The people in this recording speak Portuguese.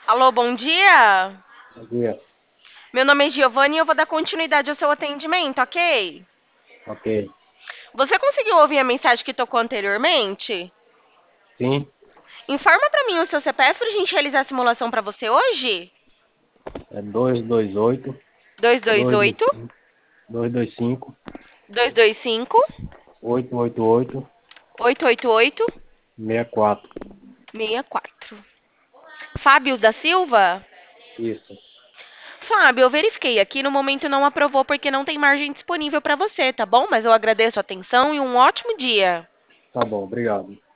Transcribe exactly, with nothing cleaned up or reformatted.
Alô, bom dia. Bom dia. Meu nome é Giovanni e eu vou dar continuidade ao seu atendimento, ok? Ok. Você conseguiu ouvir a mensagem que tocou anteriormente? Sim, Informa pra mim o seu C P F pra gente realizar a simulação pra você hoje? é dois dois oito, Dois dois dois dois oito, cinco, dois dois cinco, dois dois cinco, oito oito oito, oito oito oito, seis quatro. seis quatro. Fábio da Silva? Isso. Fábio, eu verifiquei aqui, no momento não aprovou porque não tem margem disponível pra você, tá bom? Mas eu agradeço a atenção e um ótimo dia. Tá bom, obrigado.